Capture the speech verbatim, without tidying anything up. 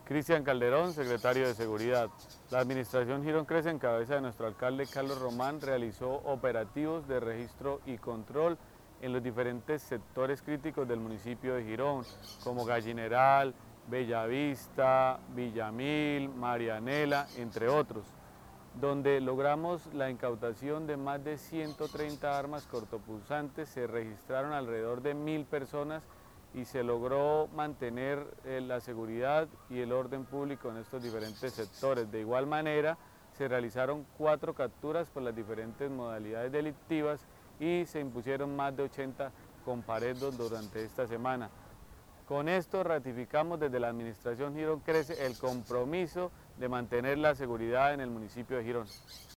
Cristian Calderón, secretario de Seguridad. La Administración Girón Crece, en cabeza de nuestro alcalde Carlos Román, realizó operativos de registro y control en los diferentes sectores críticos del municipio de Girón, como Gallineral, Bellavista, Villamil, Marianela, entre otros, donde logramos la incautación de más de ciento treinta armas cortopunzantes. Se registraron alrededor de mil personas y se logró mantener eh, la seguridad y el orden público en estos diferentes sectores. De igual manera, se realizaron cuatro capturas por las diferentes modalidades delictivas y se impusieron más de ochenta comparendos durante esta semana. Con esto ratificamos desde la Administración Girón Crece el compromiso de mantener la seguridad en el municipio de Girón.